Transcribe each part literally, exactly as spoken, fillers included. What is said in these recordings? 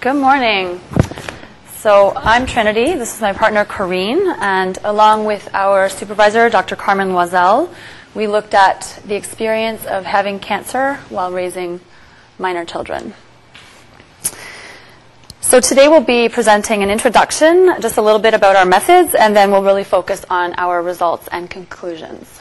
Good morning. So I'm Trinity. This is my partner, Corrine, and along with our supervisor, Doctor Carmen Loisel, we looked at the experience of having cancer while raising minor children. So today we'll be presenting an introduction, just a little bit about our methods, and then we'll really focus on our results and conclusions.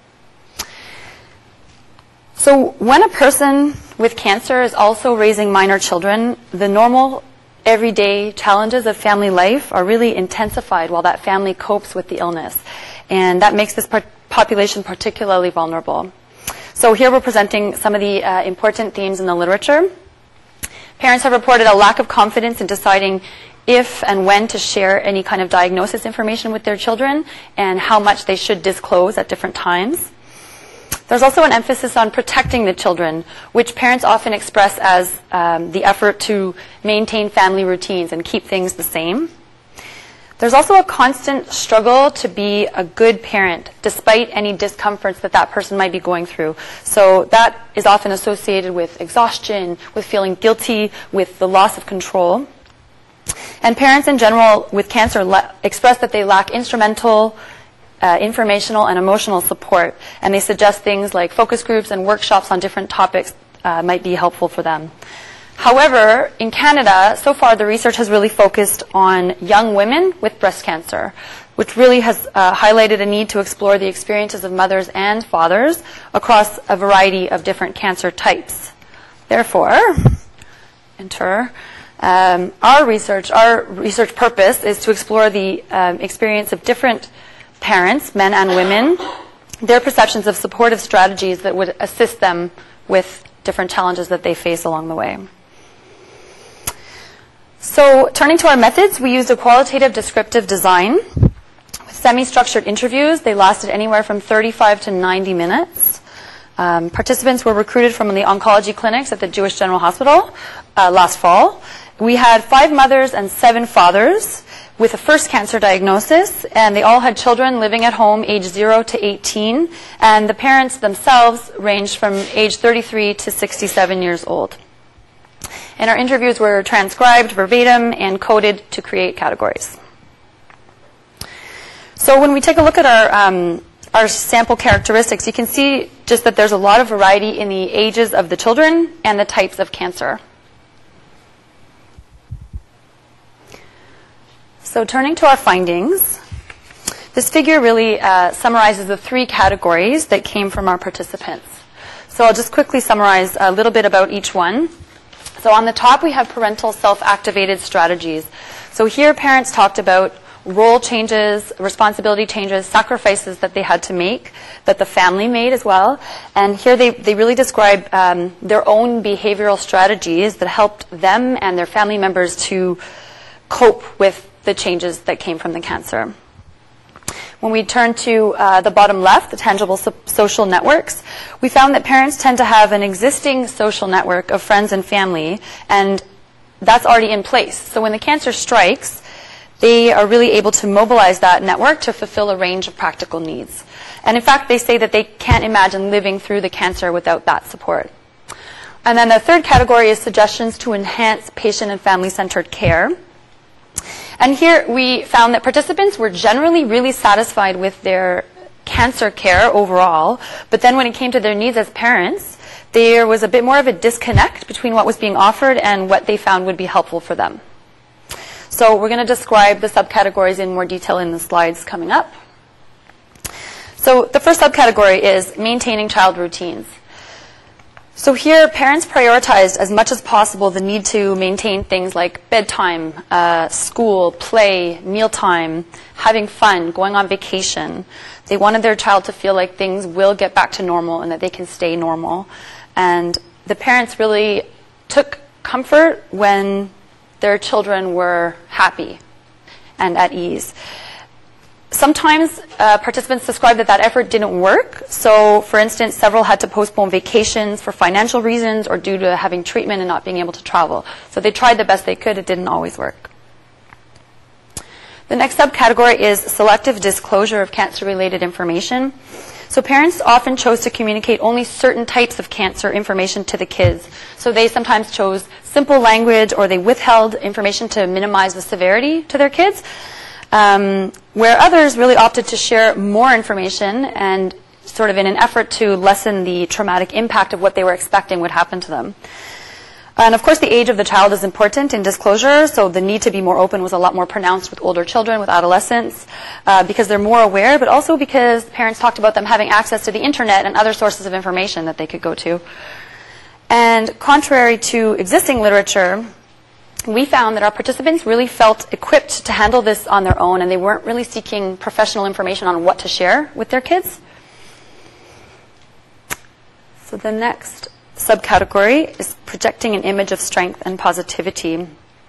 So when a person with cancer is also raising minor children, the normal everyday challenges of family life are really intensified while that family copes with the illness. And that makes this par- population particularly vulnerable. So here we're presenting some of the uh, important themes in the literature. Parents have reported a lack of confidence in deciding if and when to share any kind of diagnosis information with their children and how much they should disclose at different times. There's also an emphasis on protecting the children, which parents often express as um, the effort to maintain family routines and keep things the same. There's also a constant struggle to be a good parent, despite any discomforts that that person might be going through. So that is often associated with exhaustion, with feeling guilty, with the loss of control. And parents in general with cancer la- express that they lack instrumental Uh, informational and emotional support, and they suggest things like focus groups and workshops on different topics uh, might be helpful for them. However, in Canada, so far the research has really focused on young women with breast cancer, which really has uh, highlighted a need to explore the experiences of mothers and fathers across a variety of different cancer types. Therefore, enter um, our research. Our research purpose is to explore the um, experience of different parents, men and women, their perceptions of supportive strategies that would assist them with different challenges that they face along the way. So turning to our methods, we used a qualitative descriptive design with semi-structured interviews. They lasted anywhere from thirty-five to ninety minutes. Um, participants were recruited from the oncology clinics at the Jewish General Hospital uh, last fall. We had five mothers and seven fathers with a first cancer diagnosis, and they all had children living at home age zero to eighteen, and the parents themselves ranged from age thirty-three to sixty-seven years old. And our interviews were transcribed verbatim and coded to create categories. So when we take a look at our, um, our sample characteristics, you can see just that there's a lot of variety in the ages of the children and the types of cancer. So turning to our findings, this figure really uh, summarizes the three categories that came from our participants. So I'll just quickly summarize a little bit about each one. So on the top we have parental self-activated strategies. So here parents talked about role changes, responsibility changes, sacrifices that they had to make, that the family made as well. And here they, they really describe um, their own behavioral strategies that helped them and their family members to cope with the changes that came from the cancer. When we turn to uh, the bottom left, the tangible so- social networks, we found that parents tend to have an existing social network of friends and family, and that's already in place. So when the cancer strikes, they are really able to mobilize that network to fulfill a range of practical needs. And in fact, they say that they can't imagine living through the cancer without that support. And then the third category is suggestions to enhance patient and family-centered care. And here we found that participants were generally really satisfied with their cancer care overall, but then when it came to their needs as parents, there was a bit more of a disconnect between what was being offered and what they found would be helpful for them. So we're going to describe the subcategories in more detail in the slides coming up. So the first subcategory is maintaining child routines. So here, parents prioritized as much as possible the need to maintain things like bedtime, uh, school, play, mealtime, having fun, going on vacation. They wanted their child to feel like things will get back to normal and that they can stay normal. And the parents really took comfort when their children were happy and at ease. Sometimes uh, participants described that that effort didn't work. So, for instance, several had to postpone vacations for financial reasons or due to having treatment and not being able to travel. So they tried the best they could. It didn't always work. The next subcategory is selective disclosure of cancer-related information. So parents often chose to communicate only certain types of cancer information to the kids. So they sometimes chose simple language, or they withheld information to minimize the severity to their kids, um, where others really opted to share more information and sort of in an effort to lessen the traumatic impact of what they were expecting would happen to them. And of course, the age of the child is important in disclosure, so the need to be more open was a lot more pronounced with older children, with adolescents, uh, because they're more aware, but also because parents talked about them having access to the internet and other sources of information that they could go to. And contrary to existing literature, we found that our participants really felt equipped to handle this on their own, and they weren't really seeking professional information on what to share with their kids. So the next subcategory is projecting an image of strength and positivity.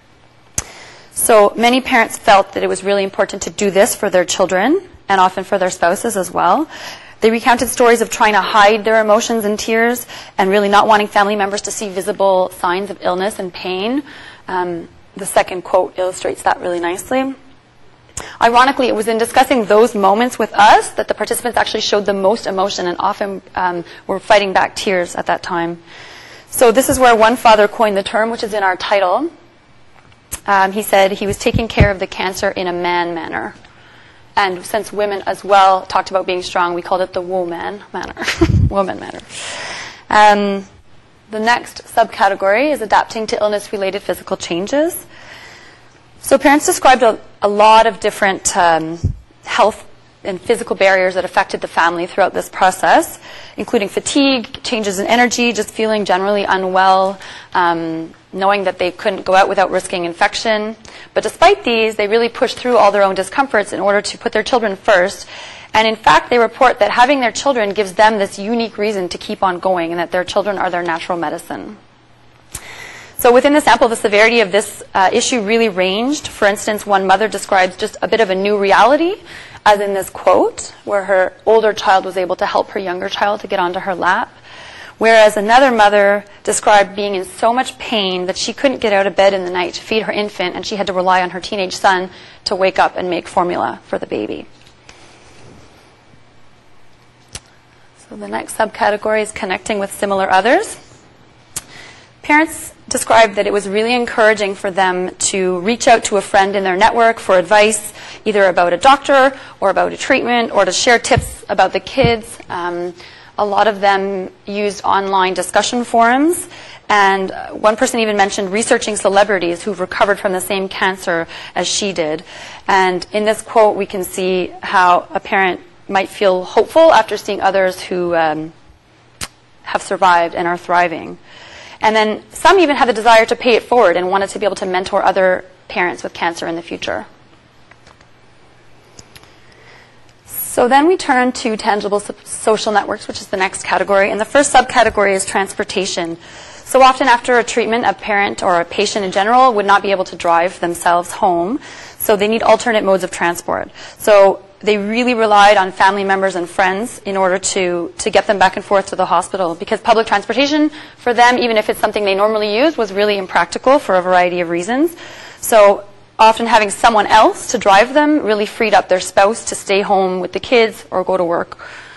So many parents felt that it was really important to do this for their children, and often for their spouses as well. They recounted stories of trying to hide their emotions and tears, and really not wanting family members to see visible signs of illness and pain. Um, the second quote illustrates that really nicely. Ironically, it was in discussing those moments with us that the participants actually showed the most emotion, and often um, were fighting back tears at that time. So this is where one father coined the term, which is in our title. Um, he said he was taking care of the cancer in a man manner. And since women as well talked about being strong, we called it the woman manner. Woman manner. Um, the next subcategory is adapting to illness-related physical changes. So parents described a, a lot of different um, health and physical barriers that affected the family throughout this process, including fatigue, changes in energy, just feeling generally unwell, um, knowing that they couldn't go out without risking infection. But despite these, they really pushed through all their own discomforts in order to put their children first. And in fact, they report that having their children gives them this unique reason to keep on going, and that their children are their natural medicine. So within the sample, the severity of this uh, issue really ranged. For instance, one mother describes just a bit of a new reality, as in this quote, where her older child was able to help her younger child to get onto her lap. Whereas another mother described being in so much pain that she couldn't get out of bed in the night to feed her infant, and she had to rely on her teenage son to wake up and make formula for the baby. So the next subcategory is connecting with similar others. Parents described that it was really encouraging for them to reach out to a friend in their network for advice, either about a doctor or about a treatment, or to share tips about the kids. Um, a lot of them used online discussion forums, and one person even mentioned researching celebrities who've recovered from the same cancer as she did. And in this quote, we can see how a parent might feel hopeful after seeing others who um, have survived and are thriving. And then some even had the desire to pay it forward and wanted to be able to mentor other parents with cancer in the future. So then we turn to tangible social networks, which is the next category. And the first subcategory is transportation. So often after a treatment, a parent or a patient in general would not be able to drive themselves home. So they need alternate modes of transport. So they really relied on family members and friends in order to, to get them back and forth to the hospital, because public transportation for them, even if it's something they normally use, was really impractical for a variety of reasons. So often having someone else to drive them really freed up their spouse to stay home with the kids or go to work.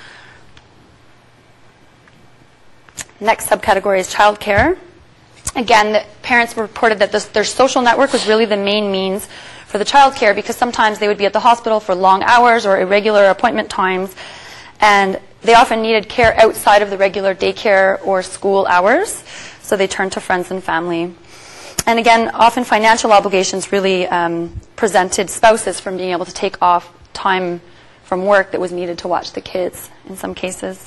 Next subcategory is childcare. Again, the parents reported that this, their social network was really the main means for the child care, because sometimes they would be at the hospital for long hours or irregular appointment times, and they often needed care outside of the regular daycare or school hours, so they turned to friends and family. And again, often financial obligations really um, prevented spouses from being able to take off time from work that was needed to watch the kids in some cases.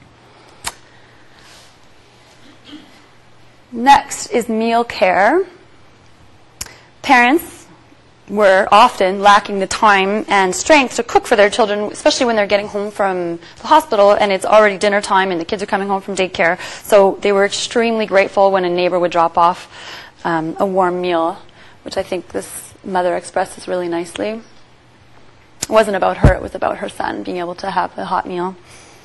Next is meal care. Parents were often lacking the time and strength to cook for their children, especially when they're getting home from the hospital and it's already dinner time and the kids are coming home from daycare. So they were extremely grateful when a neighbor would drop off um, a warm meal, which I think this mother expresses really nicely. It wasn't about her, it was about her son being able to have a hot meal.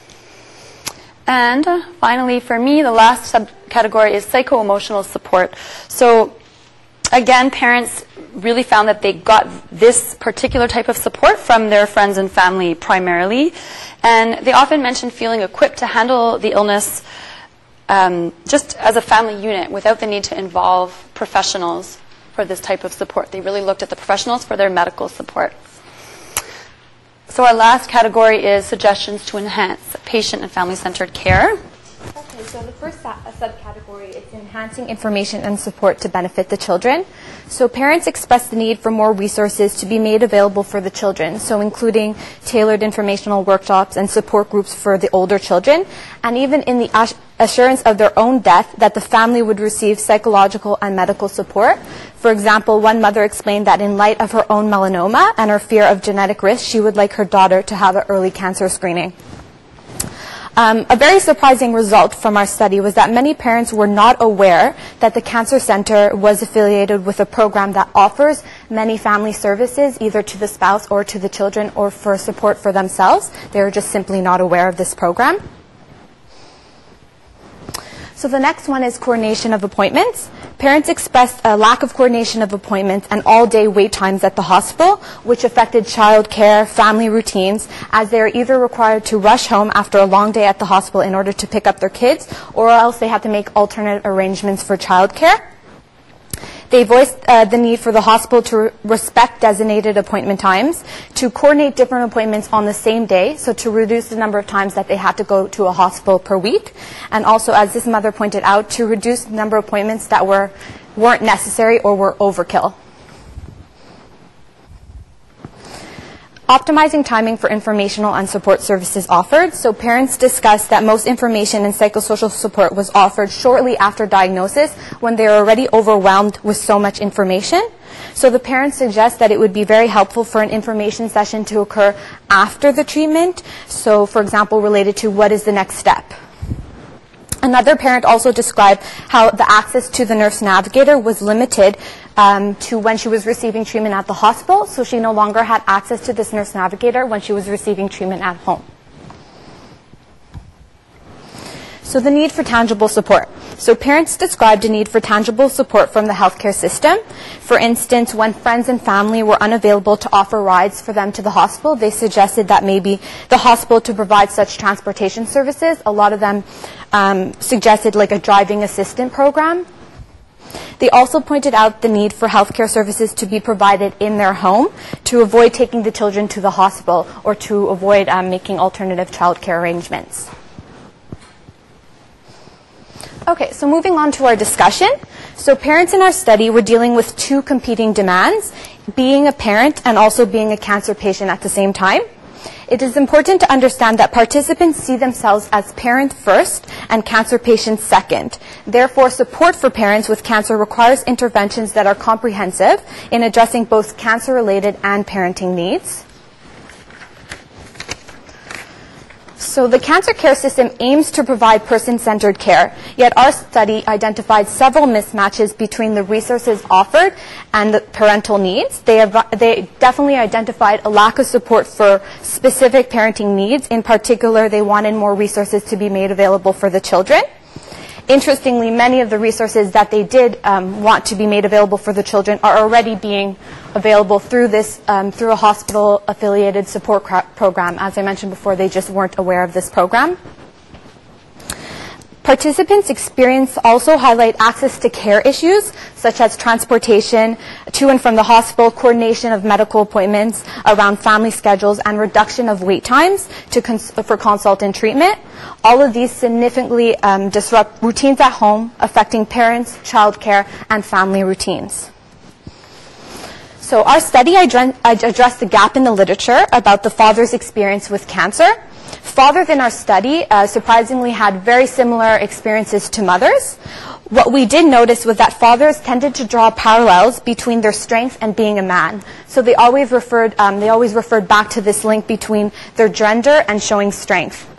And uh, finally, for me, the last subcategory is psycho-emotional support. So again, parents really found that they got this particular type of support from their friends and family primarily. And they often mentioned feeling equipped to handle the illness um, just as a family unit without the need to involve professionals for this type of support. They really looked at the professionals for their medical support. So our last category is suggestions to enhance patient and family-centered care. Okay, so the first subcategory is enhancing information and support to benefit the children. So parents express the need for more resources to be made available for the children, so including tailored informational workshops and support groups for the older children, and even in the assurance of their own death that the family would receive psychological and medical support. For example, one mother explained that in light of her own melanoma and her fear of genetic risk, she would like her daughter to have an early cancer screening. Um, a very surprising result from our study was that many parents were not aware that the Cancer Center was affiliated with a program that offers many family services, either to the spouse or to the children or for support for themselves. They were just simply not aware of this program. So the next one is coordination of appointments. Parents expressed a lack of coordination of appointments and all-day wait times at the hospital, which affected child care, family routines, as they are either required to rush home after a long day at the hospital in order to pick up their kids, or else they have to make alternate arrangements for child care. They voiced uh, the need for the hospital to re- respect designated appointment times, to coordinate different appointments on the same day, so to reduce the number of times that they had to go to a hospital per week, and also, as this mother pointed out, to reduce the number of appointments that were, weren't necessary or were overkill. Optimizing timing for informational and support services offered. So parents discussed that most information and psychosocial support was offered shortly after diagnosis when they are already overwhelmed with so much information. So the parents suggest that it would be very helpful for an information session to occur after the treatment. So, for example, related to what is the next step. Another parent also described how the access to the nurse navigator was limited um, to when she was receiving treatment at the hospital, so she no longer had access to this nurse navigator when she was receiving treatment at home. So the need for tangible support. So parents described a need for tangible support from the healthcare system. For instance, when friends and family were unavailable to offer rides for them to the hospital, they suggested that maybe the hospital to provide such transportation services. A lot of them um, suggested like a driving assistant program. They also pointed out the need for healthcare services to be provided in their home to avoid taking the children to the hospital or to avoid um, making alternative childcare arrangements. Okay, so moving on to our discussion. So parents in our study were dealing with two competing demands, being a parent and also being a cancer patient at the same time. It is important to understand that participants see themselves as parent first and cancer patients second. Therefore, support for parents with cancer requires interventions that are comprehensive in addressing both cancer-related and parenting needs. So the cancer care system aims to provide person-centered care, yet our study identified several mismatches between the resources offered and the parental needs. They, have, they definitely identified a lack of support for specific parenting needs. In particular, they wanted more resources to be made available for the children. Interestingly, many of the resources that they did um, want to be made available for the children are already being available through this, um, through a hospital-affiliated support program. As I mentioned before, they just weren't aware of this program. Participants' experience also highlight access to care issues, such as transportation to and from the hospital, coordination of medical appointments around family schedules, and reduction of wait times to cons- for consult and treatment. All of these significantly um, disrupt routines at home, affecting parents, child care, and family routines. So our study addressed the gap in the literature about the father's experience with cancer. Fathers in our study uh, surprisingly had very similar experiences to mothers. What we did notice was that fathers tended to draw parallels between their strength and being a man. So they always referred, um, they always referred back to this link between their gender and showing strength.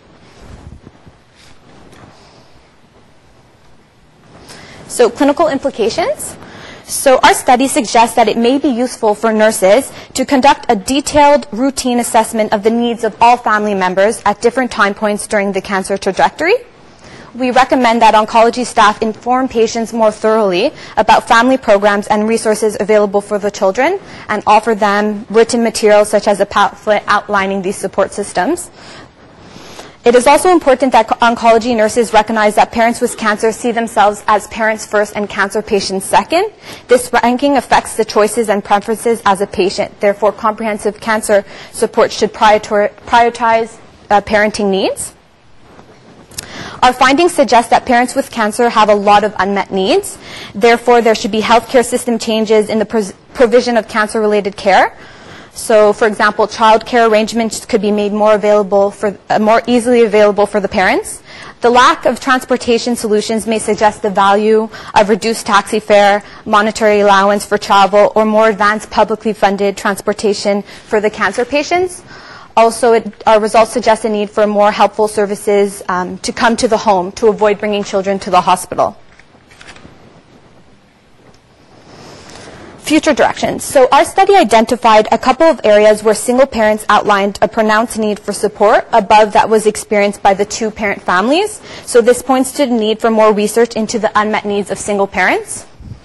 So clinical implications. So our study suggests that it may be useful for nurses to conduct a detailed routine assessment of the needs of all family members at different time points during the cancer trajectory. we recommend that oncology staff inform patients more thoroughly about family programs and resources available for the children and offer them written materials such as a pamphlet outlining these support systems. It is also important that oncology nurses recognize that parents with cancer see themselves as parents first and cancer patients second. This ranking affects the choices and preferences as a patient. Therefore, comprehensive cancer support should prioritize uh, parenting needs. Our findings suggest that parents with cancer have a lot of unmet needs. Therefore, there should be healthcare system changes in the pros- provision of cancer-related care. So, for example, child care arrangements could be made more available for, uh, more easily available for the parents. The lack of transportation solutions may suggest the value of reduced taxi fare, monetary allowance for travel, or more advanced publicly funded transportation for the cancer patients. Also, it, our results suggest a need for more helpful services um, to come to the home to avoid bringing children to the hospital. Future directions. So our study identified a couple of areas where single parents outlined a pronounced need for support above that was experienced by the two-parent families. So this points to the need for more research into the unmet needs of single parents.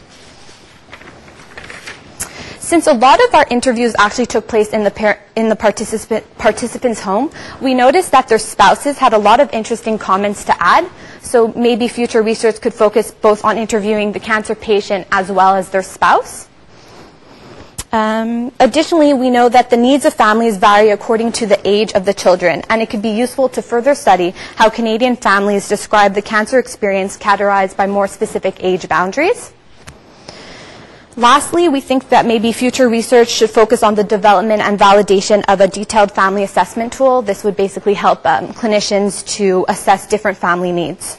Since a lot of our interviews actually took place in the, par- in the participant, participant's home, we noticed that their spouses had a lot of interesting comments to add. So maybe future research could focus both on interviewing the cancer patient as well as their spouse. Um, additionally, we know that the needs of families vary according to the age of the children, and it could be useful to further study how Canadian families describe the cancer experience categorized by more specific age boundaries. Lastly, we think that maybe future research should focus on the development and validation of a detailed family assessment tool. This would basically help um, clinicians to assess different family needs.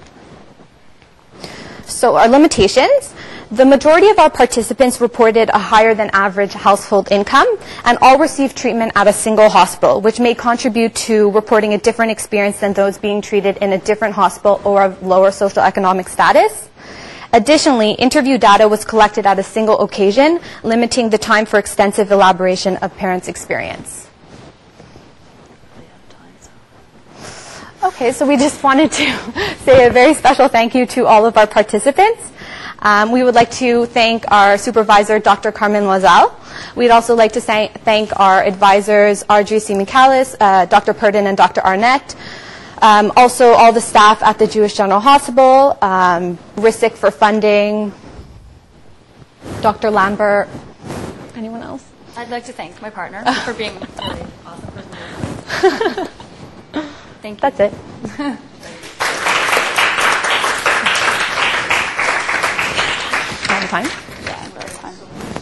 So our limitations. The majority of our participants reported a higher than average household income, and all received treatment at a single hospital, which may contribute to reporting a different experience than those being treated in a different hospital or of lower socioeconomic status. Additionally, interview data was collected at a single occasion, limiting the time for extensive elaboration of parents' experience. Okay, so we just wanted to say a very special thank you to all of our participants. Um, we would like to thank our supervisor, Doctor Carmen Loisel. We'd also like to say, thank our advisors, Audrey C. Michalis, uh, Doctor Purdon, and Doctor Arnett. Um, also, all the staff at the Jewish General Hospital, um, R I S I C for funding, Doctor Lambert. Anyone else? I'd like to thank my partner for being a really awesome presentation. Thank you. That's it. All the time? Yeah, all the time.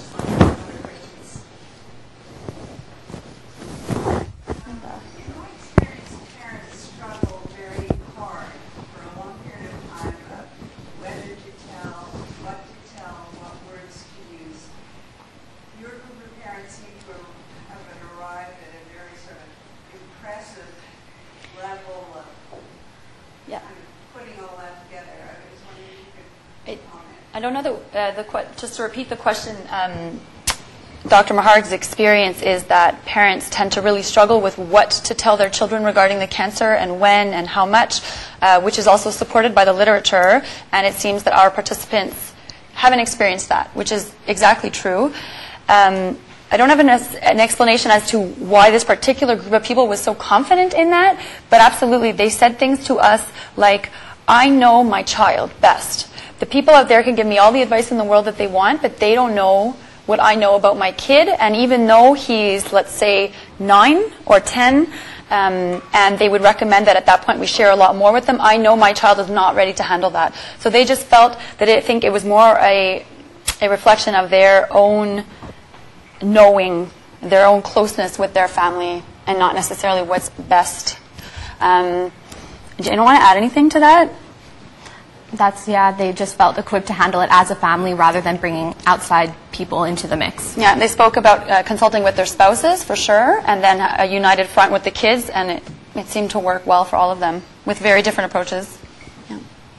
I don't know the, uh, the que- just to repeat the question, um, Doctor Maharg's experience is that parents tend to really struggle with what to tell their children regarding the cancer and when and how much, uh, which is also supported by the literature, and it seems that our participants haven't experienced that, which is exactly true. Um, I don't have an, an explanation as to why this particular group of people was so confident in that, but absolutely they said things to us like, I know my child best. The people out there can give me all the advice in the world that they want, but they don't know what I know about my kid. And even though he's, let's say, nine or ten, um, and they would recommend that at that point we share a lot more with them, I know my child is not ready to handle that. So they just felt that I think it was more a, a reflection of their own knowing, their own closeness with their family, and not necessarily what's best. Um, do you want to add anything to that? That's, yeah, they just felt equipped to handle it as a family rather than bringing outside people into the mix. Yeah, they spoke about uh, consulting with their spouses, for sure, and then a united front with the kids, and it, it seemed to work well for all of them with very different approaches. Yeah.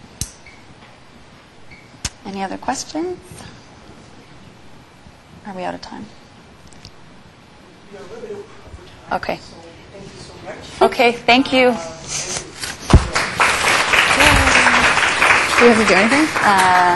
Any other questions? Are we out of time? We are a little bit over time. Okay. So thank you so much. Okay, thank you. Uh, and, uh, Do we have to do anything?